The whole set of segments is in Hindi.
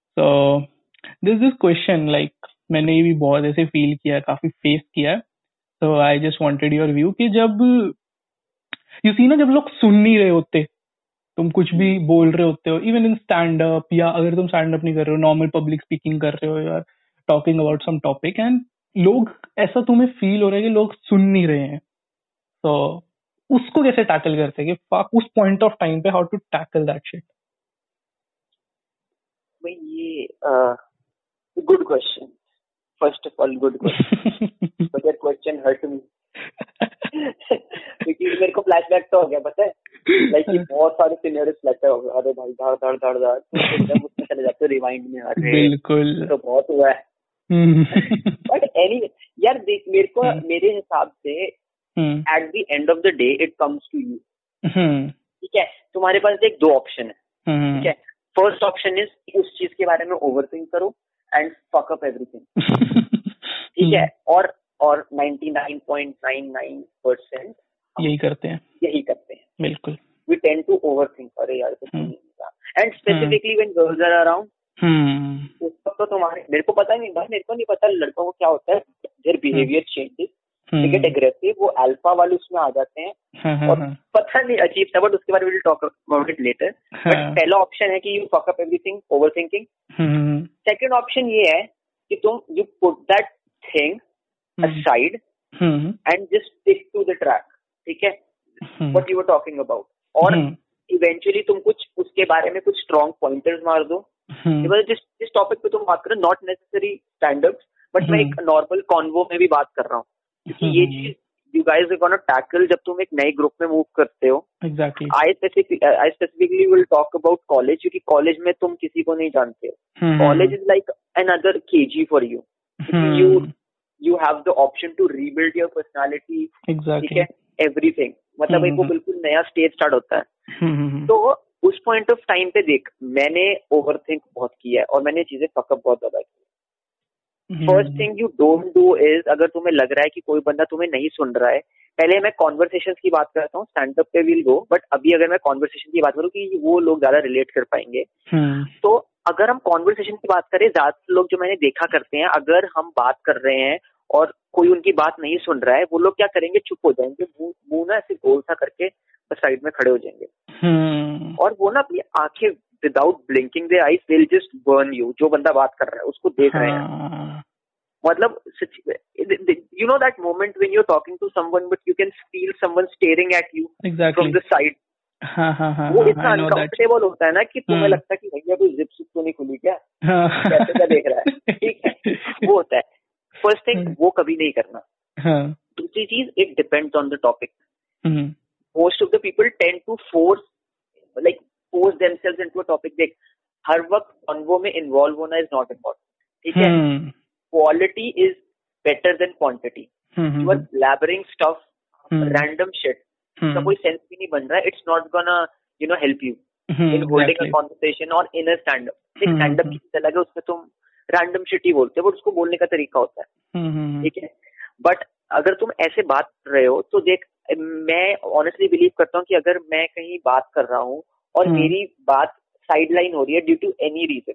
सो दिस क्वेश्चन लाइक मैंने ये भी बहुत ऐसे फील किया है, काफी फेस किया है. So I just wanted your view कि जब यू सी ना, जब लोग सुन नहीं रहे होते, तुम कुछ भी बोल रहे होते हो, इवन इन स्टैंड अप, या अगर तुम स्टैंड अप नहीं कर रहे हो, नॉर्मल पब्लिक स्पीकिंग कर रहे हो, या talking about some topic, and लोग, ऐसा तुम्हें फील हो रहा है कि लोग सुन नहीं रहे हैं, तो उसको कैसे टैकल करते हैं कि fuck, उस पॉइंट ऑफ टाइम पे how to tackle that shit? भाई ये good question. First of all good question, but that question hurt me क्योंकि मेरे को फ्लैशबैक तो हो गया, पता है, लाइक ये बहुत सारे सिनेरियोस फ्लैशबैक हो गए. अरे भाई धड़ धड़ धड़ धड़ तो एकदम उसमें चले जाते हो रिवाइंड में. अरे बिल्कुल. तो बहुत हुआ है. बट एनी यार देख, मेरे हिसाब से at the end of the day it comes to you. ठीक है, तुम्हारे पास देख दो ऑप्शन है. ठीक है, फर्स्ट ऑप्शन इज उस चीज के बारे में ओवरथिंक करो एंड फक अप एवरीथिंग. ठीक है, और 99.99% यही करते हैं. बिल्कुल. We tend to overthink. अरे यार कुछ नहीं होगा. And specifically when girls are around, उस वक्त तो तुम्हारे, मेरे को पता नहीं भाई, मेरे को नहीं पता लड़कों को क्या होता है. Their behaviour changes, they get aggressive, वो अल्फा वाले उसमें आ जाते हैं. और पता नहीं अजीब सा, बट उसके बारे में will talk about it later. But पहला ऑप्शन है कि you fuck up everything, overthinking. Second option ये है कि तुम you put that thing aside and just stick to the track. ठीक है, what you were talking about. और eventually तुम कुछ उसके बारे में कुछ strong pointers मार दो. जिस टॉपिक पे तुम बात कर रहे हो, नॉट नेसेसरी स्टैंड-अप्स, बट मैं एक नॉर्मल कॉन्वो में भी बात कर रहा हूँ, क्योंकि ये चीज you guys are gonna tackle जब तुम एक नए ग्रुप में मूव करते हो. Exactly. I specifically will talk about college, क्योंकि कॉलेज में तुम किसी को नहीं जानते हो. College is like another KG for you. You have the option to rebuild your personality. Exactly. ठीक है, everything. मतलब एक वो बिल्कुल नया स्टेज स्टार्ट होता है. तो उस पॉइंट ऑफ टाइम पे देख, मैंने ओवरथिंक बहुत किया है और मैंने चीजें फकअप बहुत ज्यादा की. First thing you don't do is, अगर तुम्हें लग रहा है कि कोई बंदा तुम्हें नहीं सुन रहा है, पहले मैं कॉन्वर्सेशंस की बात करता हूँ, स्टैंड अप पे विल गो, बट अभी अगर मैं कॉन्वर्सेशन की बात करूँ कि वो लोग ज्यादा रिलेट कर पाएंगे. तो अगर हम कॉन्वर्सेशन की बात करें, ज्यादातर लोग जो मैंने देखा करते हैं, अगर हम बात कर रहे हैं और कोई उनकी बात नहीं सुन रहा है, वो लोग क्या करेंगे, चुप हो जाएंगे, मुंह ना ऐसे गोल सा करके साइड में खड़े हो जाएंगे. और वो ना अपनी आंखें without blinking their eyes will just burn you. जो बंदा बात कर रहा है उसको देख रहे हैं, मतलब you know that moment when you are talking to someone but you can feel someone staring at you from the side. वो इतना अनकंफर्टेबल होता है ना कि तुम्हें लगता है कि भैया कोई जिप सिप तो नहीं खुली क्या, कैसे क्या देख रहा है. ठीक है, वो होता है. फर्स्ट थिंग, वो कभी नहीं करना. दूसरी चीज, it depends on the topic. Most of the people tend to force themselves into a topic. देख, हर वक्त कॉन्वो में इन्वॉल्व होना इज नॉट इम्पोर्टेंट. ठीक है, quality is better than quantity. You are blabbering stuff, random shit, का कोई सेंस भी नहीं बन रहा है. It's not gonna help you in holding a conversation और in a stand up. Stand up की चीज अलग है, उसमें तुम रैंडम शिट ही बोलते हो, बट उसको बोलने का तरीका होता है. ठीक है, बट अगर तुम ऐसे बात कर रहे हो तो देख, मैं ऑनेस्टली बिलीव करता हूँ कि अगर मैं कहीं बात कर रहा हूँ और मेरी बात साइडलाइन हो रही है ड्यू टू एनी रीजन,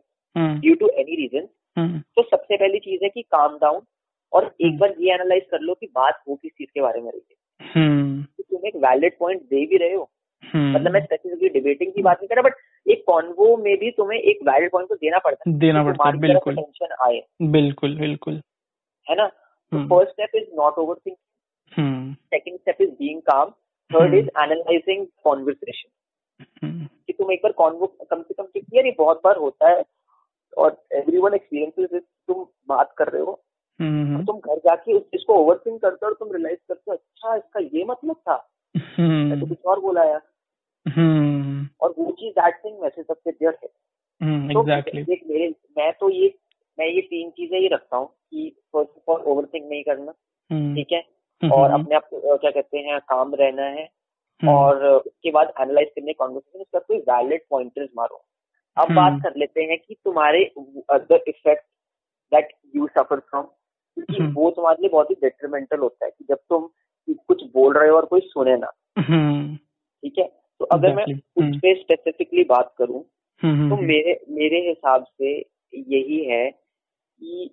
तो सबसे पहली चीज है कि काम डाउन और एक बार ये एनालाइज कर लो कि बात हो किस चीज के बारे में रही है. तो तुम एक वैलिड पॉइंट दे भी रहे हो. मतलब मैं स्पेसिफिकली डिबेटिंग की बात नहीं कर रहा, बट एक कॉन्वो में भी तुम्हें एक वैलिड पॉइंट तो देना पड़ता है. बिल्कुल टेंशन आए. बिल्कुल है ना. First step is not overthink. Second step is being calm. Third is analysing conversation. कि तुम एक बार कॉन्वो कम से कम, यार ये बहुत बार होता है और एवरीवन एक्सपीरियंसेस इट. तुम बात कर रहे हो और तुम घर जाके उस चीज को ओवरथिंक करते हो और तुम रियलाइज करते हो, अच्छा इसका ये मतलब था, मैं तो कुछ और बोला यार. और वो चीज that thing messes up with your head. Exactly. मैं ये तीन चीजें ही रखता हूँ कि फर्स्ट ऑफ ऑल ओवरथिंक नहीं करना. ठीक है, और अपने आप को क्या कहते हैं, काम रहना है. और उसके बाद एनालाइज करने कॉन्वर्सेशन, उसका कोई वैलिड पॉइंटर्स मारो. अब बात कर लेते हैं कि तुम्हारे the effect that you suffer from, क्योंकि वो तुम्हारे लिए बहुत ही डेट्रीमेंटल होता है कि जब तुम कुछ बोल रहे हो और कोई सुने ना. ठीक है, तो अगर मैं उस पे स्पेसिफिकली बात करूं तो मेरे हिसाब से यही है कि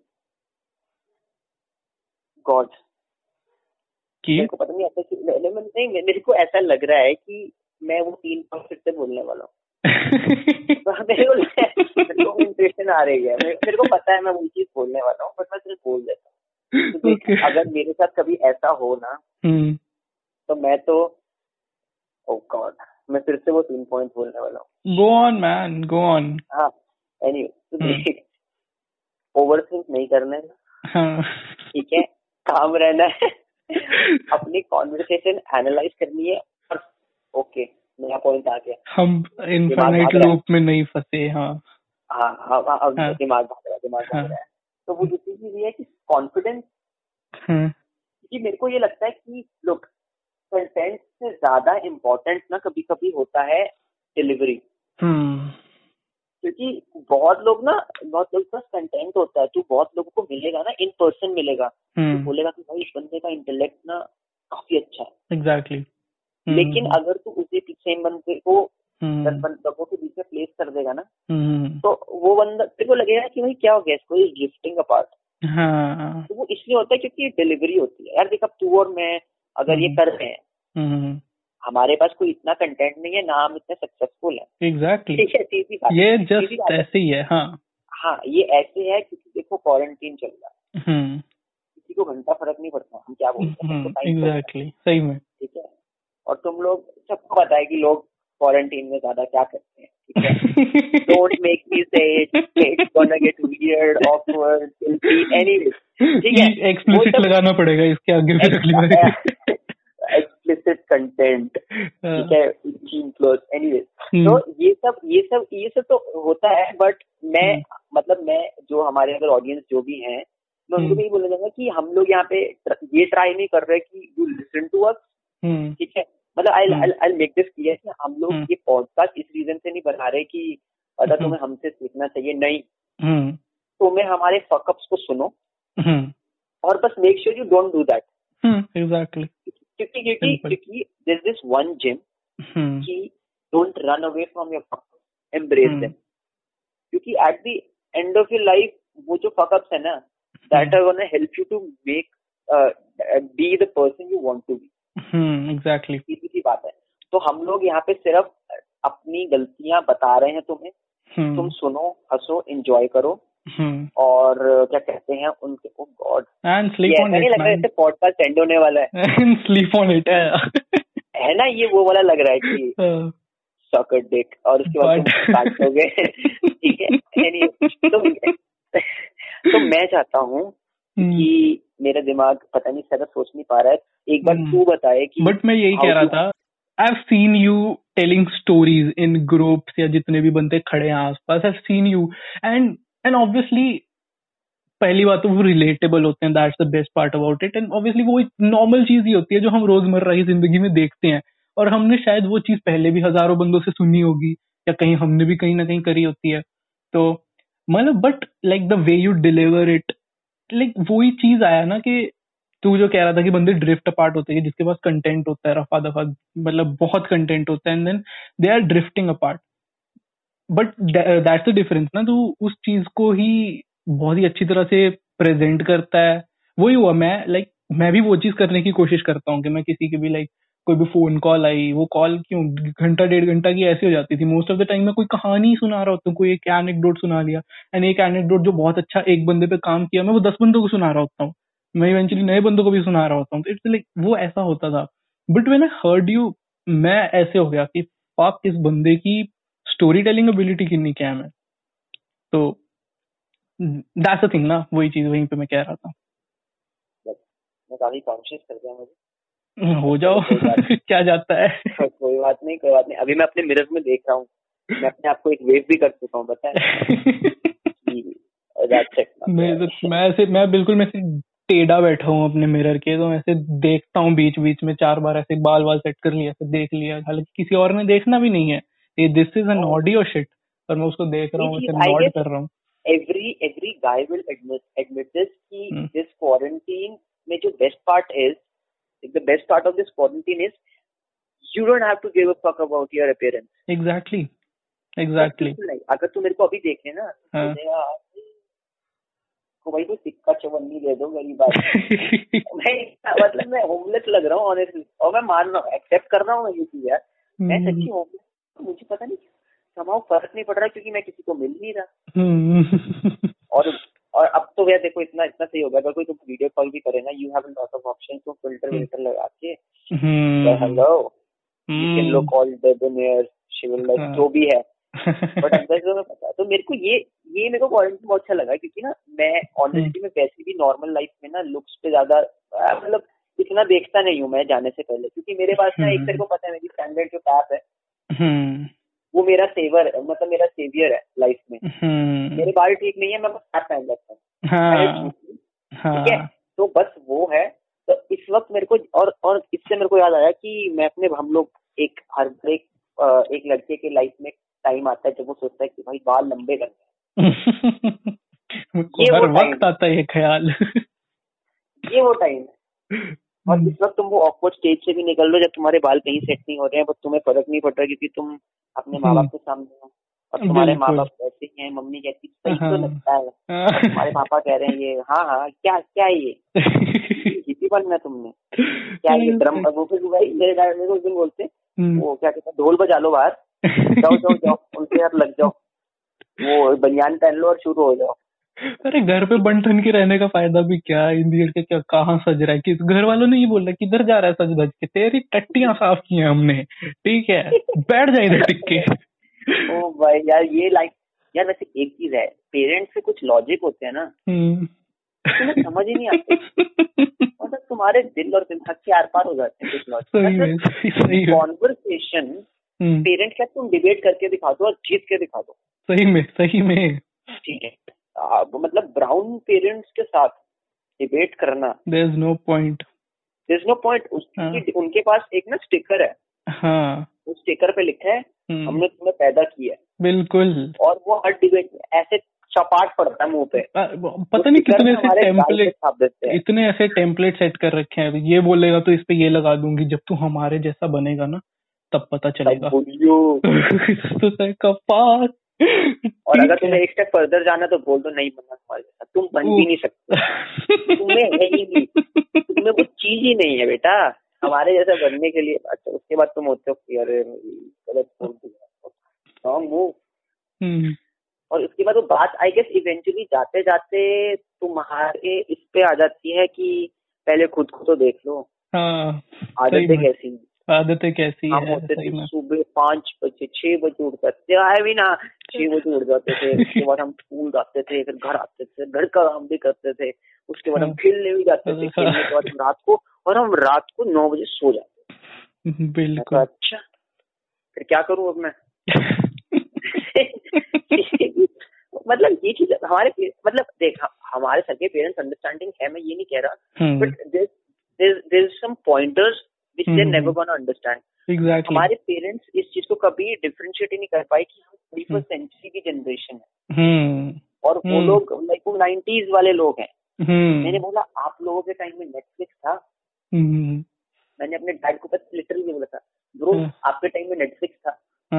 गॉड मेरे को पता नहीं ऐसा मेरे को ऐसा लग रहा है कि मैं वो 3 पॉइंट फिर से बोलने वाला हूँ। मेरे को इंप्रेशन आ रही है, मेरे को पता है मैं वो चीज बोलने वाला हूँ, बट मैं सिर्फ बोल देता हूँ। तो देख, अगर मेरे साथ कभी ऐसा हो ना तो मैं तो ओ गॉड मैं फिर से वो 3 पॉइंट बोलने वाला हूँ। Go on man, go on. हाँ एनीवे, तो देख ओवरथिंक नहीं करना है, ठीक है, काम रहना है, अपनी कॉन्वर्सेशन एनालाइज करनी है और ओके नया पॉइंट आ गया, हम इनफाइनाइट लूप में नहीं फंसे। हाँ अब दिमाग भाग रहा है। तो वो दूसरी चीज है कि कॉन्फिडेंस, क्योंकि मेरे को ये लगता है कि लोग कंटेंट से ज्यादा इम्पोर्टेंट ना कभी कभी होता है डिलीवरी। क्योंकि बहुत लोग के पास कंटेंट होता है, तू बहुत लोगों को मिलेगा ना, इन पर्सन मिलेगा, तो बोलेगा कि भाई इस बंदे का इंटेलेक्ट ना काफी अच्छा है। एग्जैक्टली। लेकिन अगर तू उसी सेम बंदे को 10 बंदों के बीच में प्लेस कर देगा ना, तो वो बंदा तेरे को लगेगा कि भाई क्या हो गया इसको, इज ड्रिफ्टिंग अपार्ट। तो वो इसलिए होता है क्योंकि डिलीवरी होती है। यार देख, अब तू और मैं अगर ये कर रहे हैं, हमारे पास कोई इतना कंटेंट नहीं है ना, हम इतने सक्सेसफुल हैं। एग्जैक्टली। ठीक है, सीधी बात, ये जस्ट ऐसे ही है। हाँ ये ऐसे है क्योंकि देखो क्वारंटीन चल रहा है, किसी को घंटा फर्क नहीं पड़ता हम क्या बोलते हैं। एग्जैक्टली, सही में। ठीक है, और तुम लोग सबको पता है कि लोग क्वारंटीन में ज्यादा क्या करते हैं। ठीक है, don't make me say it's gonna get weird, awkward, guilty, anyway. ठीक है, एक्सप्लिसिट लगाना पड़ेगा इसके आगे भी अगली बार। एक्सप्लिसिट कंटेंट, ठीक है, एनीवे। तो ये सब तो होता है, बट मैं जो हमारे अगर ऑडियंस जो भी हैं, मैं उनको भी बोलना चाहूंगा कि हम लोग यहाँ पे ये ट्राई नहीं कर रहे कि यू लिसन टू अस। ठीक है, मतलब आई मेक दिस क्लियर कि हम लोग ये पॉडकास्ट इस रीजन से नहीं बना रहे कि पता तुम्हें हमसे सीखना चाहिए, नहीं, तुम्हें हमारे फकअप्स को सुनो और बस make sure you don't do that. Exactly. क्योंकि there's this one gym कि don't run away from your fuck-ups, embrace them, क्योंकि at the end of your life वो जो fuck-ups है ना, that are gonna help you to make be the person you want to be। Exactly, सीधी सी बात है। तो हम लोग यहाँ पे सिर्फ अपनी गलतियां बता रहे हैं तुम्हें, तुम सुनो, हंसो, एंजॉय करो और क्या कहते हैं उनके, oh God, and sleep on it. नहीं लग रहा है पॉडकास्ट एंड होने वाला है। स्लीप ऑन इट है ना, ये वो वाला लग रहा है कि सॉकर डिक और उसके बाद तुम काटोगे। ठीक है, तो मैं चाहता हूँ कि मेरा दिमाग पता नहीं शायद सोच नहीं पा रहा है, एक बार तू बताए कि। बट मैं यही कह रहा था, I've seen you telling stories in groups या जितने भी बंदे खड़े हैं आसपास, I've seen you and obviously पहली बात तो वो रिलेटेबल होते हैं, that's the best part about it, and obviously वो एक नॉर्मल चीज ही होती है जो हम रोजमर्रा की जिंदगी में देखते हैं, और हमने शायद वो चीज पहले भी हजारों बंदों से सुनी होगी या कहीं हमने भी कहीं ना कहीं करी होती है। तो मतलब but like the way you deliver it, like वही चीज आया ना कि तू जो कह रहा था कि बंदे ड्रिफ्ट अपार्ट होते हैं, जिसके पास कंटेंट होता है रफा दफा, मतलब बहुत कंटेंट होता है, and then they are drifting apart. But that's the difference ना, तू उस चीज को ही बहुत ही अच्छी तरह से प्रेजेंट करता है। वही हुआ, मैं भी वो चीज करने की कोशिश करता हूँ कि मैं किसी की भी कोई भी फोन कॉल आई, वो कॉल क्यों घंटा 1.5 घंटा की ऐसी हो जाती थी, मोस्ट ऑफ द टाइम मैं कोई कहानी सुना रहा होता हूँ, कोई एक एनेक्डोट सुना लिया, एंड एक एनेक्डोट जो बहुत अच्छा एक बंदे पे काम किया, मैं वो 10 बंदों को सुना रहा होता हूँ, मैं इवेंचुअली नए बंदों को भी सुना रहा होता हूँ। तो इट्स लाइक वो ऐसा होता था। But when I heard you, मैं ऐसे हो गया कि फक, इस बंदे की स्टोरी टेलिंग एबिलिटी कितनी क्या है। तो दैट्स द थिंग ना, वही चीज वहीं पे मैं कह रहा था। मैं काफी कॉन्शियस कर दिया मुझे, हो जाओ। क्या जाता है। कोई बात नहीं। अभी मैं अपने मिरर में देख रहा हूँ, मैं अपने आप को एक वेव भी कर चुका हूँ, पता है। मैं बिल्कुल टेढ़ा बैठा हूँ अपने मिरर के, तो ऐसे देखता हूँ बीच बीच में 4 बार, ऐसे बाल सेट कर लिया, ऐसे देख लिया, हालांकि किसी और ने देखना भी नहीं है, ये this is an audio shit, पर मैं उसको देख रहा हूँ, ऐसे नॉड कर रहा हूँ। Every guy will admit this कि this quarantine में जो best part is, the best part of this quarantine is you don't have to give a fuck about your appearance. Exactly. अगर तू मेरे को अभी देखे ना, को भाई कोई सिक्का चवन्नी दे दो गरीब आदमी। मैं होमलेस लग रहा हूँ ऑनेस्टली, और मैं मान रहा हूँ, एक्सेप्ट कर रहा हूँ ये चीज यार, मैं सच्ची होमलेस, मुझे पता नहीं समाओ फर्क नहीं पड़ रहा क्योंकि मैं किसी को मिल नहीं रहा। और अब तो यार देखो इतना सही हो गया, अगर कोई तुम वीडियो कॉल भी करे ना, you have a lot of option, तुम फिल्टर लगा के hello you can low call debonair civil like जो भी है, बट अंदर से मैं पता, तो मेरे को ये मेरे को क्वारंटाइन बहुत अच्छा लगा, क्योंकि ना मैं ऑनेस्टली में वैसे भी नॉर्मल लाइफ में ना लुक्स पे ज्यादा मतलब इतना देखता नहीं हूँ मैं जाने से पहले, क्योंकि मेरे पास ना एक तेरे को पता है मेरी स्टैंडर्ड जो टैप है वो मेरा मतलब मेरा सेवियर है लाइफ में। मेरे बाल ठीक नहीं है, मैं बस टैप पहन लेता हूँ, ठीक है, तो बस वो है। तो इस वक्त मेरे को और इससे मेरे को याद आया कि मैं अपने हम लोग एक लड़के के लाइफ में टाइम आता है जब वो सोचता है कि भाई बाल लंबे करने हैं। ये हर वक्त आता है ये ख्याल। ये वो टाइम है, और इस वक्त तुम वो ऑकवर्ड स्टेज से भी निकल लो जब तुम्हारे बाल कहीं सेट नहीं हो रहे हैं, बट तुम्हें फर्क नहीं पड़ रहा क्योंकि तुम अपने माँ बाप के सामने हो, और तुम्हारे माँ बाप ऐसे ही हैं, मम्मी कहती सही तो लगता है, और तुम्हारे पापा कह रहे हैं ये हाँ क्या ये हिप्पी बनना तुमने, क्या ये ड्रम, वो फिर भाई मेरे को उस दिन बोलते वो क्या कहते हैं ढोल बजा लो बाहर, जाओ उनके हाथ लग जाओ, वो बनियान पहन लो और शुरू हो जाओ। अरे घर पे बंठन के रहने का फायदा भी क्या, इंडियन के क्या कहाँ सज रहा है, कि घर वालों ने ये बोला किधर जा रहा है सज धज के, तेरी टट्टियां साफ की हैं हमने, ठीक है बैठ जाए इधर टिक के। ओ भाई यार ये यार वैसे एक चीज है, पेरेंट्स से कुछ लॉजिक होते हैं ना तुम्हें समझ ही नहीं आते, मतलब तुम्हारे दिल और दिमाग के आर पार हो जाते हैं कुछ लॉजिक। कॉन्वर्सेशन पेरेंट क्या तुम डिबेट करके दिखा दो और जीत के दिखा दो, सही में ठीक है, मतलब ब्राउन पेरेंट्स के साथ डिबेट करना, देयर इज नो पॉइंट उनके पास एक ना स्टिकर है, उस स्टिकर पे लिखा है हमने तुम्हें पैदा किया है, बिल्कुल, और वो हर डिबेट में ऐसे चपाट पड़ता है मुंह पे, पता नहीं कितने ऐसे टेम्पलेट सेट कर रखे हैं, ये बोलेगा तो इस पे ये लगा दूंगी, जब तू हमारे जैसा बनेगा ना तब पता चलेगा। तो कपाट। और अगर तुम्हें एक स्टेप फर्दर जाना तो बोल दो नहीं बनना तुम्हारे जैसा, तुम बन भी नहीं सकते, तुम्हें है ही नहीं, तुम्हें कुछ चीज ही नहीं है बेटा हमारे जैसा बनने के लिए। अच्छा उसके बाद तुम होते हो कि अरे गलत बोल दिया, मूव, और उसके बाद वो बात आई गेस इवेंचुअली जाते जाते तुम्हारे इस पे आ जाती है कि पहले खुद को तो देख लो, आदतें कैसी हम होते थे, सुबह 5 बजे 6 बजे उठ जाते है भी ना, 6 बजे उठ जाते थे, उसके बाद हम स्कूल जाते थे, फिर घर आते थे, घर का काम भी करते थे, उसके बाद हम खेलने भी जाते थे, खेलने के बाद हम रात को 9 बजे सो जाते। बिल्कुल। अच्छा फिर क्या करूं अब मैं? मतलब ये चीज हमारे मतलब देख हमारे सगे पेरेंट्स अंडरस्टैंडिंग है, मैं ये नहीं कह रहा, but there is some pointers which they're never gonna understand. Exactly. हमारे पेरेंट्स इस चीज को कभी डिफरेंशिएट ही नहीं कर पाए कि हम 21st सेंचुरी की जनरेशन है, और वो लोग लाइक वो 90s वाले लोग हैं। मैंने बोला आप लोगों के टाइम में नेटफ्लिक्स था? मैंने अपने डैड को पता लिटरली बोला था, ब्रो आपके टाइम में नेटफ्लिक्स था?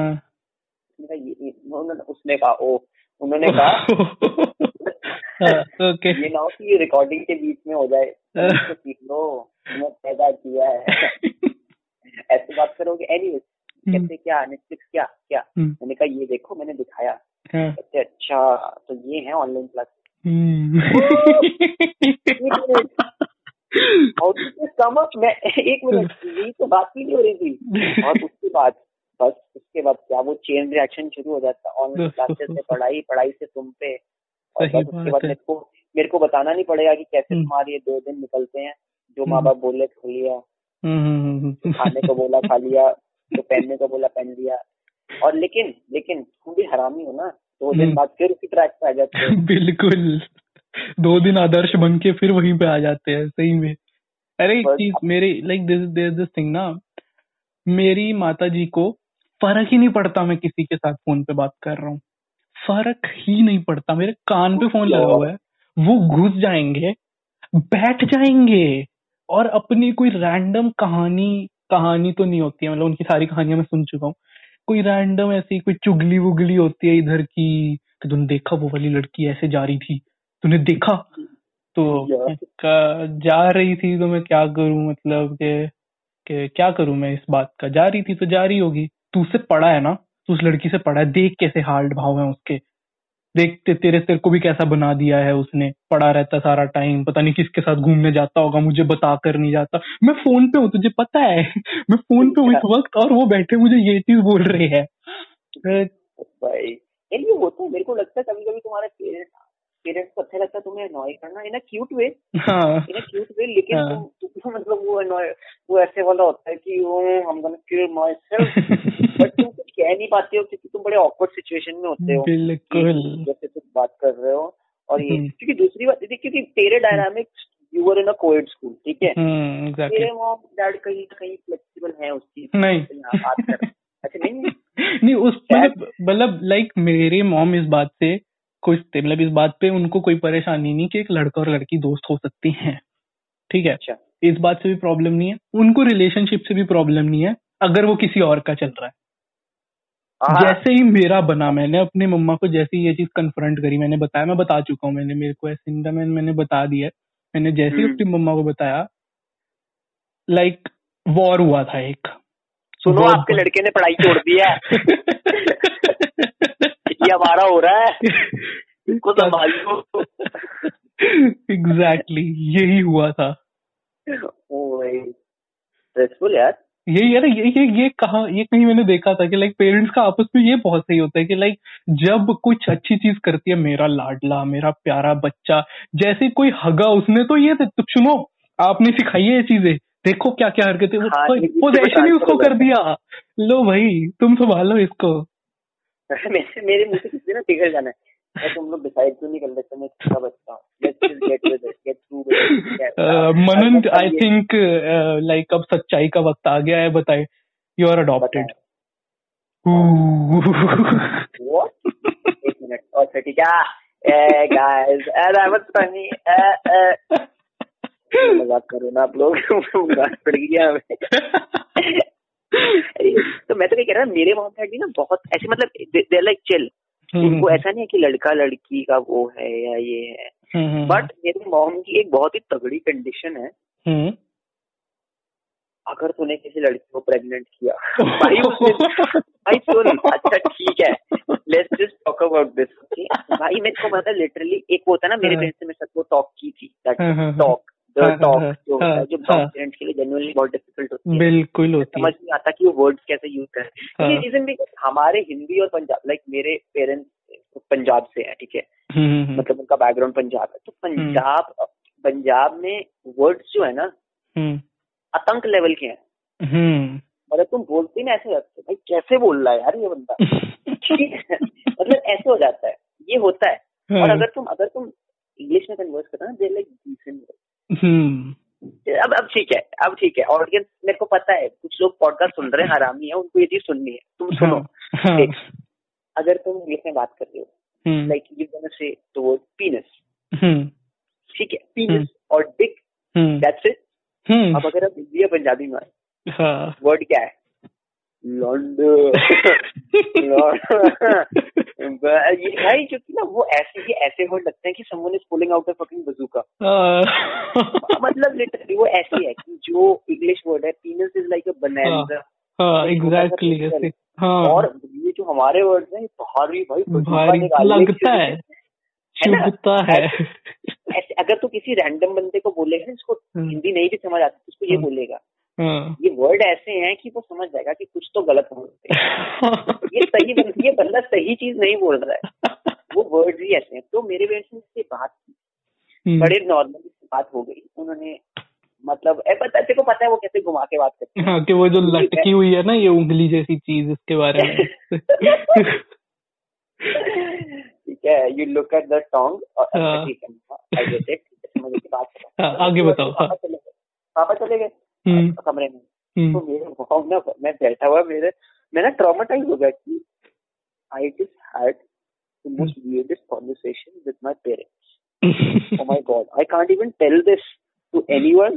उसने कहा उन्होंने कहा ये ना हो कि ये रिकॉर्डिंग के बीच में हो जाए, तो सीख लो मैंने पैदा किया है, ऐसे बात करोगे। एनीवेज कहते क्या नेटफ्लिक्स क्या मैंने कहा ये देखो, मैंने दिखाया, कहते अच्छा तो ये है ऑनलाइन क्लास। और मैं 1 मिनट यही तो बात ही नहीं हो रही थी, और उसके बाद क्या वो चेन रिएक्शन शुरू हो जाता, ऑनलाइन क्लासेस से पढ़ाई से तुम पे, और बस उसके बाद मेरे को बताना नहीं पड़ेगा कि कैसे तुम्हारे 2 दिन निकलते हैं, जो माँ बाप बोले खा लिया, खाने को बोला खा लिया, तो पहनने को बोला पहन लिया, और लेकिन तुम भी हरामी हो ना, 2 दिन बाद फिर उसी ट्रैक पे आ जाते हैं। बिल्कुल 2 दिन आदर्श बन के फिर वहीं पे आ जाते हैं, सही में। अरे एक चीज मेरी लाइक दिस थिंग ना, मेरी माता जी को फर्क ही नहीं पड़ता मैं किसी के साथ फोन पे बात कर रहा हूँ, फर्क ही नहीं पड़ता, मेरे कान पे फोन लगा हुआ है, वो घुस जाएंगे, बैठ जाएंगे, और अपनी कोई रैंडम कहानी तो नहीं होती है, मतलब उनकी सारी कहानियां मैं सुन चुका हूँ, कोई रैंडम ऐसी कोई चुगली वुगली होती है इधर की, कि तुमने देखा वो वाली लड़की ऐसे जा रही थी, तूने देखा? तो जा रही थी तो मैं क्या करूं, मतलब कि क्या करूं मैं इस बात का, जा रही थी तो जा रही होगी। तू उससे पढ़ा है ना, तू उस लड़की से पढ़ा है, देख कैसे हाल भाव है उसके, देखते तेरे को भी कैसा बना दिया है उसने, पड़ा रहता सारा टाइम, पता नहीं किसके साथ घूमने जाता होगा, मुझे बता कर नहीं जाता। मैं फोन पे हूँ, तुझे पता है मैं फोन पे हूँ इस वक्त, और वो बैठे मुझे ये चीज बोल रहे हैं। भाई ये होता है, मेरे को लगता है कभी कभी तुम्हारे पेरेंट्स को अच्छा लगता है तुम्हें अनॉय करना इन a cute way, in a cute वे, लेकिन तुम मतलब वो ऐसे वाला होता है कि I'm gonna kill myself, but तुम कुछ कह नहीं पाते हो क्योंकि तुम बड़े ऑकवर्ड सिचुएशन में होते हो, बिल्कुल जैसे तुम बात कर रहे हो। और ये क्योंकि दूसरी बात क्योंकि तेरे dynamics, you were in a coed school, ठीक है, तेरे मॉम डैड कहीं ना कहीं फ्लेक्सिबल है उस चीज नहीं बात कर। अच्छा नहीं उस मतलब लाइक मेरे मॉम इस बात से खुश थे, मतलब इस बात पे उनको कोई परेशानी नहीं कि एक लड़का और लड़की दोस्त हो सकती हैं, ठीक है। अच्छा। इस बात से भी प्रॉब्लम नहीं है उनको, रिलेशनशिप से भी प्रॉब्लम नहीं है अगर वो किसी और का चल रहा है। जैसे ही मेरा बना, मैंने अपनी मम्मा को जैसे ही ये चीज कन्फ्रंट करी, मैंने बताया, मैं बता चुका हूँ, मेरे को ऐसे मैंने बता दिया, मैंने जैसे ही अपनी मम्मा को बताया, लाइक वॉर हुआ था एक। सुनो आपके लड़के ने पढ़ाई छोड़ दी है ये हमारा हो रहा है, इसको संभालो। एग्जैक्टली यही हुआ था। स्ट्रेसफुल यार, ये यार ये कहीं मैंने देखा था कि लाइक पेरेंट्स का आपस में ये बहुत सही होता है कि लाइक जब कुछ अच्छी चीज करती है, मेरा लाडला मेरा प्यारा बच्चा, जैसे कोई हगा उसने तो ये तो सुनो आपने सिखाई है ये चीजें, देखो क्या क्या हरकतें, पोजेशन ही उसको कर दिया, लो भाई तुम संभालो इसको। मेरे मुंह से किसी ना पिघल जाना है, तुम लोग डिसाइड क्यों नहीं कर लेते, मैं किसका बच्चा हूँ, let's just get with it, get through with it. Manan I think like अब सच्चाई का वक्त आ गया है, बताए यू आर अडॉप्टेड। व्हाट? एक मिनट और ठीक है गाइस, दैट वाज फनी, मजाक करो ना आप लोग, गाल पड़ गया हमें। तो मैं तो क्या कह रहा, मेरे मॉम डैड भी ना बहुत ऐसे, मतलब दे लाइक चिल, उनको ऐसा नहीं है कि लड़का लड़की का वो है या ये है, बट मेरे मॉम की एक बहुत ही तगड़ी कंडीशन है, अगर तूने किसी लड़की को प्रेग्नेंट किया भाई भाई सुन, अच्छा ठीक है, let's just talk about this, भाई मेरे को मतलब लिटरली एक होता है ना, मेरे पेरेंट्स से मेरे साथ वो टॉक की थी, टॉक जो होता है, जो पेरेंट्स के लिए जेन्युइनली बहुत डिफिकल्ट होती है, बिल्कुल होती है, समझ नहीं आता कि वो वर्ड्स कैसे यूज करें। ये रीजन भी हमारे हिंदी और पंजाब, लाइक मेरे पेरेंट्स पंजाब से है, ठीक है, मतलब उनका बैकग्राउंड पंजाब है, तो पंजाब में वर्ड्स जो है ना आतंक लेवल के हैं, मतलब तुम बोलते ना ऐसे लगता है भाई कैसे बोल रहा है यार ये बंदा, ठीक है, मतलब ऐसे हो जाता है, ये होता है। और अगर तुम इंग्लिश में कन्वर्स करते हो ना, देयर लाइक डिसेंट। अब ठीक है ऑडियंस, मेरे को पता है कुछ लोग पॉडकास्ट सुन रहे हैं, हरामी है, उनको ये चीज सुननी है, तुम सुनो। देख, अगर तुम इंग्लिश में बात कर रहे हो, like you gonna say the word penis, ठीक है, पीनस और डिक, दैट्स इट। अब अगर आप हिंदी या पंजाबी में आए, वर्ड क्या है? लॉन्डो। ये भाई क्योंकि ना वो ऐसे वर्ड लगते हैं कि someone is pulling out a fucking bazooka, मतलब लिटरली वो ऐसी है कि जो इंग्लिश वर्ड है penis is like a banana, exactly. और ये जो हमारे वर्ड्स हैं भारी लगता है, चुभता है। ऐसे अगर तो किसी रैंडम बंदे को बोलेगा ना, इसको हिंदी नहीं भी समझ आती, उसको ये बोलेगा, ये वर्ड ऐसे हैं कि वो समझ जाएगा कि कुछ तो गलत हो रहा है, ये बंदा सही चीज नहीं बोल रहा है, वो वर्ड ही ऐसे हैं। तो मेरे पेरेंट्स से बात की, बड़े नॉर्मली बात हो गई, उन्होंने मतलब तेरे को पता है वो कैसे घुमा के बात करते हैं, हाँ, कि वो जो लटकी हुई है ना ये उंगली जैसी चीज, इसके बारे में ठीक है, you look at the tongue, ठीक है, आई गेट इट, समझ के बात आगे बताओ। पापा चले गए कमरे में, तो मेरे मॉम ना, मैं बैठा हुआ, मैं ना ट्रॉमेटाइज हो गया कि I just had the most weirdest conversation with my parents. Oh my god, I can't even tell this to anyone,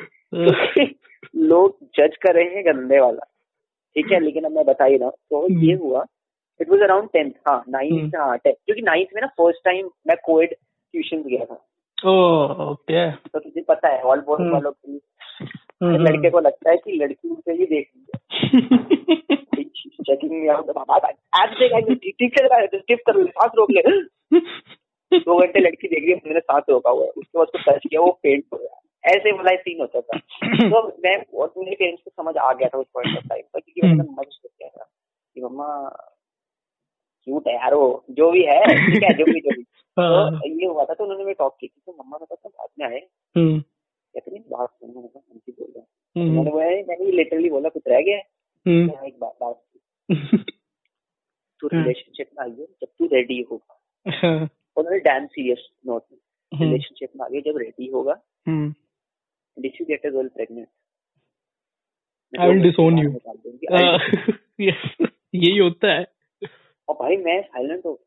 लोग जज कर रहे हैं गंदे वाला, ठीक है, लेकिन अब मैं बता ही रहा हूँ। तो ये हुआ, it was around 10th, 9th, 10th, क्योंकि 9th में ना फर्स्ट टाइम मैं कोएड ट्यूशन गया था। ओके। तो तुझे पता है ऑल बॉयज वालों की लड़के को लगता है कि लड़की उसे ही देख रही है। चेकिंग में आज देख ठीक चल रहा है, टिप कर ले, सांस रोक ले। 2 घंटे लड़की देख रही है, मैंने सांस रोका हुआ है, उसके बाद उसको टच किया, वो फेंट हो गया। ऐसे वाला सीन होता था। तो मैं और मेरे पेरेंट्स को समझ आ गया था उस पॉइंट ऑफ टाइम पर, क्योंकि मैंने मम्मा को सोचा था कि मम्मा क्यूट है यार, वो जो भी है ठीक है, जो भी तो ये हुआ था। तो उन्होंने मेरे टॉक की, तो मम्मा का तो बाद में आए, कहते नहीं बात सुनना, उनकी बोल रहा है। मैंने लिटरली बोला कुछ रह गया है, एक बात तू रिलेशनशिप में आई है जब तू रेडी होगा। उन्होंने डैम सीरियस नोट में, रिलेशनशिप में आगे जब रेडी होगा, did you get a girl pregnant, I will disown you. यही होता है। और भाई मैं साइलेंट हो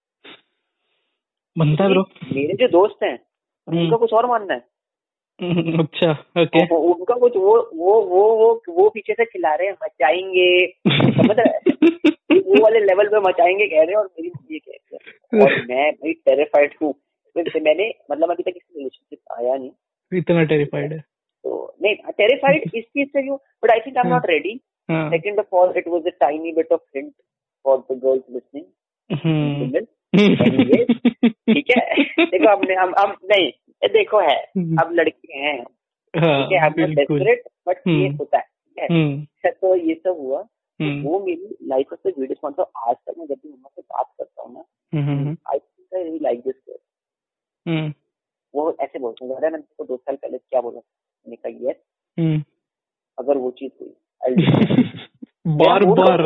बनता ब्रो। मेरे जो दोस्त हैं उनका कुछ और मानना है। अच्छा ओके। उनका कुछ वो पीछे से खिला रहे हैं, मचाएंगे, समझ रहे हैं, वो वाले लेवल पे मचाएंगे कह रहे हैं, और मेरी ये कह रही है, और मैं भाई टेरिफाइड हूँ। मैंने मतलब अभी तक किसी रिलेशनशिप आया नहीं, इतना टेरिफाइड है। तो नहीं टेरिफाइड इस चीज से क्यों, but I think I am not ready. Second of all it was a tiny bit of hint for the girls listening. ठीक है, देखो हम नहीं, देखो है अब लड़के हैं, ठीक है, हम डेस्परेट, बट ये होता है, ठीक है। तो ये सब हुआ, वो मेरी लाइफ का वीडियो स्पॉन्सर। आज तक मैं जब भी मम्मा से बात करता हूँ ना, I think I really like this girl. वो ऐसे बोलते हैं, मैंने तो 2 साल पहले क्या बोला, मैंने कहा यस, अगर वो चीज हुई बार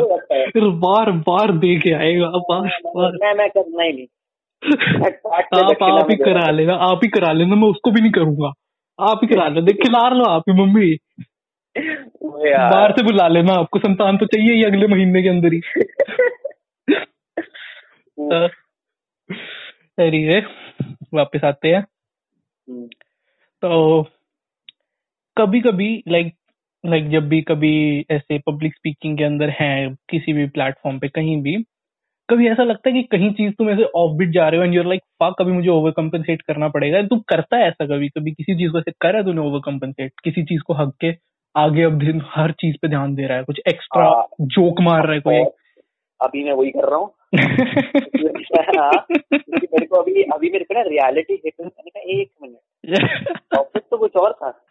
दे के आएगा, मैं करना ही नहीं। आप ही करा लेना, मैं उसको भी नहीं करूंगा, आप ही करा लेना, खिला लो आप ही मम्मी, बाहर से बुला लेना, आपको संतान तो चाहिए ही अगले महीने के अंदर ही। अरे वापस आते हैं। तो कभी कभी लाइक जब भी कभी ऐसे पब्लिक स्पीकिंग के अंदर हैं, किसी भी प्लेटफॉर्म पे कहीं भी, कभी ऐसा लगता है कि कहीं चीज तुम ऐसे ऑफ बीट जा रहे हो एंड यूर लाइक फक, कभी मुझे ओवर कंपनसेट करना पड़ेगा। तू करता है ऐसा कभी कभी किसी चीज को ऐसे कर है तूने ओवर कंपनसेट, किसी चीज को हक के आगे अब हर चीज पे ध्यान दे रहा है, कुछ एक्स्ट्रा जोक मार रहा है कोई? अभी मैं वही कर रहा हूँ। मेरे को अभी मेरे को ना रियलिटी हिट, मैंने कहा 1 मिनट ऑफिस तो कुछ और था।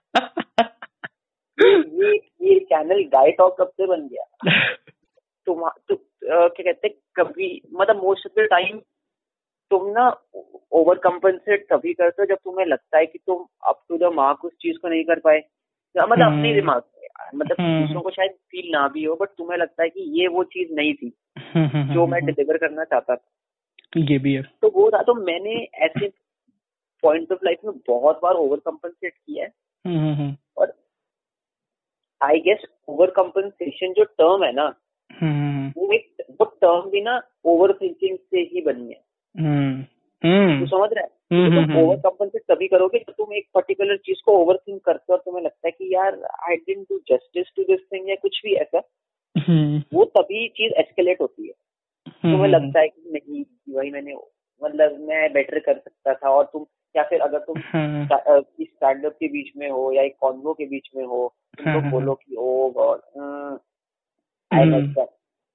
ये चैनल गाय टॉक कब से बन गया? क्या कहते, कभी मतलब मोस्ट ऑफ द टाइम तुम ना ओवर कंपनसेट तभी करते हो जब तुम्हें लगता है कि तुम अप टू द मार्क उस चीज को नहीं कर पाए, मतलब अपने दिमाग में, मतलब दूसरों को शायद फील ना भी हो, बट तुम्हें लगता है कि ये वो चीज नहीं थी जो मैं डिलीवर करना चाहता था। ये भी है। तो वो था, तो मैंने ऐसे पॉइंट ऑफ लाइफ में बहुत बार ओवर कंपनसेट किया है। और आई गेस ओवर कंपनसेशन जो टर्म है ना, वो टर्म भी ना ओवर थिंकिंग से ही बनी है। तू समझ रहा है? तो तुम ओवर कंपनसेट तभी करोगे जब तुम एक पर्टिकुलर चीज को ओवर थिंक करते हो और तुम्हें लगता है कि यार I didn't do justice to this thing, या कुछ भी ऐसा, वो तभी चीज एस्केलेट होती है। तुम्हें लगता है कि नहीं भाई मैंने मतलब मैं बेटर कर सकता था, और तुम, या फिर अगर तुम स्टैंड अप के बीच में हो या एक कॉन्वो के बीच में हो, तुम लोग बोलो कि oh god I messed up,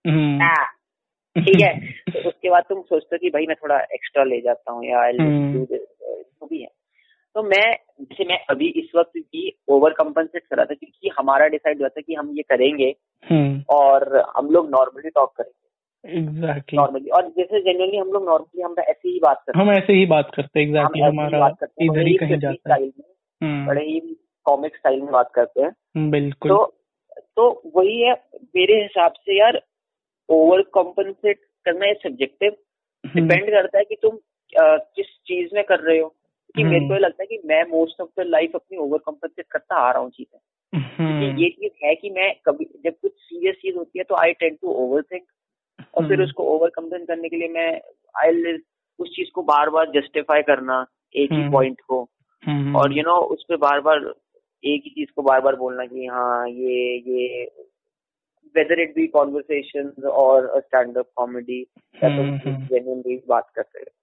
ठीक है, तो उसके बाद तुम सोचते हो कि भाई मैं थोड़ा एक्स्ट्रा ले जाता हूँ या जो भी है। तो मैं अभी इस वक्त भी ओवर कंपनसेट कर रहा था, क्योंकि हमारा डिसाइड हुआ था कि हम ये करेंगे और हम लोग नॉर्मली टॉक करेंगे। एग्जैक्टली नॉर्मली, और जैसे जनरली हम लोग नॉर्मली हम ऐसे ही बात करते हैं, हम ऐसे ही बात करते हैं। एग्जैक्टली हमारा इधर ही कहीं जाता है, बड़े ही कॉमिक स्टाइल में बात करते हैं। बिल्कुल। तो वही है मेरे हिसाब से यार, ओवर कॉम्पनसेट करना सब्जेक्टिव डिपेंड करता है कि तुम किस चीज में कर रहे हो। कि मेरे को लगता है कि मैं मोस्ट ऑफ द लाइफ अपनी ओवर कॉम्पनसेट करता आ रहा हूँ चीजें, क्योंकि ये चीज है कि मैं कभी जब कुछ सीरियस चीज होती है तो I tend to over think, और फिर उसको ओवर कॉम्पनसेट करने के लिए मैं आई उस चीज को बार बार जस्टिफाई करना, एक ही पॉइंट को, और उस पर बार बार एक ही चीज को बार बार बोलना कि हाँ ये whether it be conversations or a stand-up comedy, या तुम जेन्युइनली बात करते हो।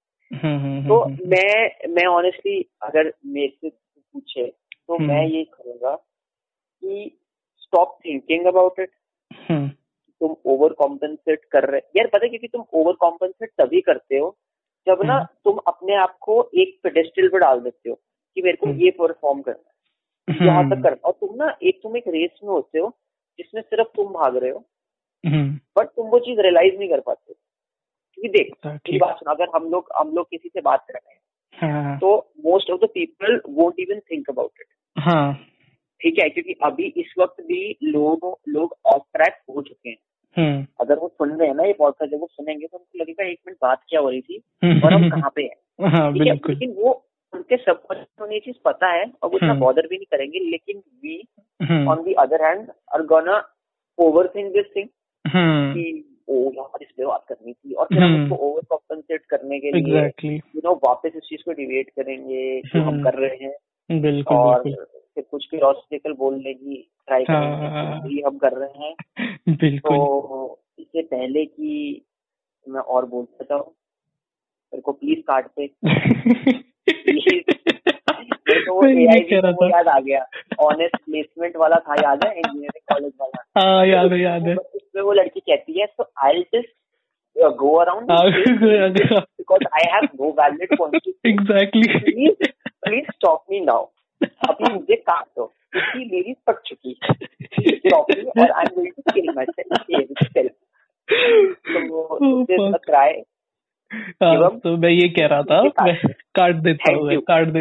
तो मैं ऑनेस्टली अगर मेरे से पूछे तो मैं ये करूंगा कि स्टॉप थिंकिंग अबाउट इट। तुम ओवर कॉम्पेंसेट कर रहे यार, पता है, क्योंकि तुम ओवर कॉम्पेंसेट तभी करते हो जब ना तुम अपने आप को एक पेडेस्टल पर डाल देते हो कि मेरे को ये परफॉर्म करना है, यहाँ तक करना, और तुम एक रेस में होते हो जिसमें सिर्फ तुम भाग रहे हो, बट तुम वो चीज रियलाइज नहीं कर पाते। क्योंकि देख मेरी बात सुन, अगर हम लोग किसी से बात कर रहे हैं तो most of the people won't even think about it. ठीक है, क्योंकि अभी इस वक्त भी लोग ऑफ ट्रैक हो चुके हैं। अगर वो सुन रहे हैं ना ये पॉडकास्ट, जब वो सुनेंगे तो उनको लगेगा एक मिनट बात क्या हो रही थी और हम कहाँ पे हैं। ठीक है, लेकिन वो उनके सब उन्हें ये चीज पता है और वो इतना बॉदर भी नहीं करेंगे। लेकिन we on the other hand are gonna overthink this thing कि ओ यार इस पे बात करनी थी, और फिर हम उसको ओवर कॉम्पेंसेट करने के लिए वापस इस चीज को डिबेट करेंगे जो हम कर रहे हैं। बिल्कुल, और फिर कुछ फिलोसॉफिकल बोलने की ट्राई करेंगे, ये हम कर रहे हैं। बिल्कुल। तो इससे पहले कि मैं और बोल सकता हूँ, मेरे को प्लीज काट दे। तो वो याद आ गया, ऑनेस्ट प्लेसमेंट वाला था, याद है, इंजीनियरिंग कॉलेज वाला। हाँ याद है। उसमें वो लड़की कहती है, so I'll just go around because I have no valid point of view. Exactly. Please stop me now. अभी मुझे काट दो क्योंकि मेरी पक चुकी है। Stop me or I'm going to kill myself. तो cry. तो मैं ये कह रहा था, मैं काट देता हूँ।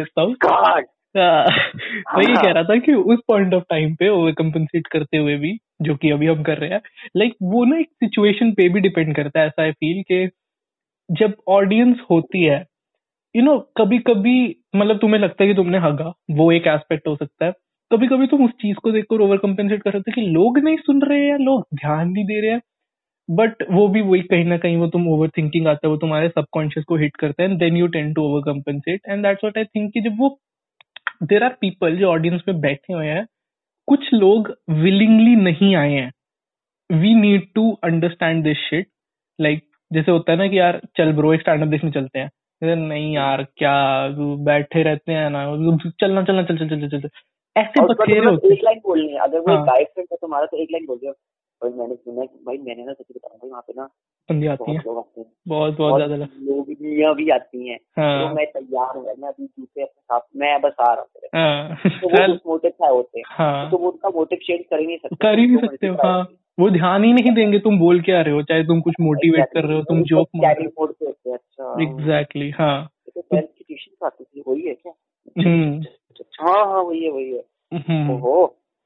मैं ये कह रहा था कि उस पॉइंट ऑफ टाइम पे ओवर कंपनसेट करते हुए भी, जो कि अभी हम कर रहे हैं, लाइक वो ना एक सिचुएशन पे भी डिपेंड करता है। ऐसा आई फील कि जब ऑडियंस होती है, कभी कभी मतलब तुम्हें लगता है कि तुमने हगा, वो एक एस्पेक्ट हो सकता है। कभी कभी तुम उस चीज को देखकर ओवर कंपनसेट कर सकते हो कि लोग नहीं सुन रहे हैं, लोग ध्यान नहीं दे रहे हैं, बट वो भी वही कहीं ना कहीं वो तुम ओवर थिंकिंग आता है, वो तुम्हारे सबकॉन्शियस को हिट करता है, and then you tend to over compensate. And that's what I think कि जब वो देयर आर पीपल जो ऑडियंस में बैठे हुए हैं, कुछ लोग विलिंगली नहीं आए हैं। We need to understand this shit. Like जैसे होता है ना कि यार चल ब्रो एक स्टैंड अप देखने चलते हैं, नहीं यार क्या बैठे रहते हैं ना, चलना चल ऐसे बखेरे होते। एक लाइन बोलनी है, अगर वो गाइड फ्रेंड है तुम्हारा तो एक लाइन बोल दिया, मैंने ना सच बताऊं भाई, वहाँ पे ना बंदी आती है, बहुत ज्यादा लोग भी आती हैं। तो मैं तैयार हूँ, मैं अभी जूते अपने साथ, मैं बस आ रहा हूँ। तो वो मोटिव था होते हैं, तो वो उनका मोटिव चेंज कर ही नहीं सकते हो। हाँ, वो ध्यान ही नहीं देंगे तुम बोल के आ रहे हो, चाहे तुम कुछ मोटिवेट कर रहे हो, तुम जोक मार रहे हो। अच्छा, एग्जैक्टली। हाँ, ट्यूशन आती थी, वही है क्या? हाँ वही है। ओहो,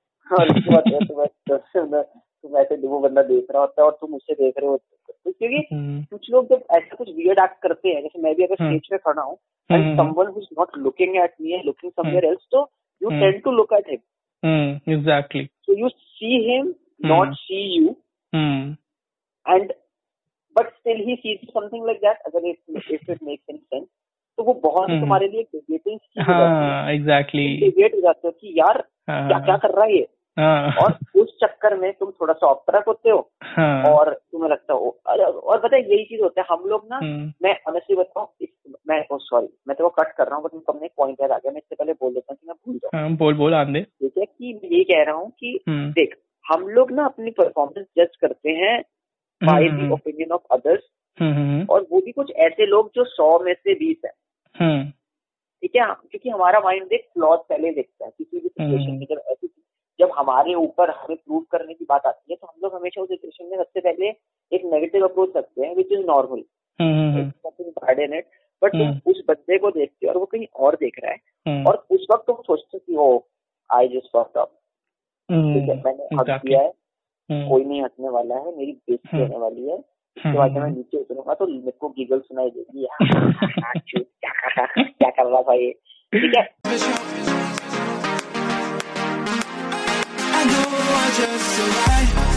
वैसे वो बंदा देख रहा होता है और तुम उससे देख रहे हो, क्योंकि कुछ लोग जब ऐसा कुछ वियर्ड एक्ट करते हैं, जैसे मैं भी अगर स्टेज पे खड़ा हूँ and someone who is not looking at me and looking somewhere else, तो you tend to look at him. Exactly. So you see him, not see you, and but still he sees something like that. अगर if it makes any sense, तो वो बहुत ही तुम्हारे लिए डिबेटिंग चीज हो जाती है। एग्जैक्टली, डिबेट हो जाते हो कि यार क्या कर रहा है ये। और उस चक्कर में तुम थोड़ा सा ऑफ ट्रैक होते हो, और तुम्हें लगता हो। और पता है यही चीज होता है, हम लोग ना, मैं ऑनेस्टली बताऊं, मैं तो कट कर रहा हूँ, बट तुमने एक पॉइंट याद आ गया, मैं इससे पहले बोल देता हूँ कि मैं भूल जाऊँ। बोल आंदे। ठीक है, कि ये कह रहा हूँ कि देख, हम लोग ना अपनी परफॉर्मेंस जज करते हैं by the opinion of others, और वो भी कुछ ऐसे लोग जो 100 में से 20 है। ठीक है, क्योंकि हमारा माइंड एक फ्लॉज पहले देखता है किसी भी सिचुएशन में। जब हमारे ऊपर हमें प्रूव करने की बात आती है, तो हम लोग हमेशा उस सिचुएशन में सबसे पहले एक नेगेटिव अप्रोच रखते हैं, विच इज नॉर्मल, बट तुम उस बंदे को देखते हो और वो कहीं और देख रहा है, और उस वक्त तुम सोचते कि oh I just fucked up, मैंने हक किया है, कोई नहीं हटने वाला है, मेरी बेइज्जती होने वाली है, उसके बाद जब मैं नीचे उतरूंगा तो मेरे को गीगल सुनाई देगी, क्या कर रहा था ये। ठीक है, I know I just survived.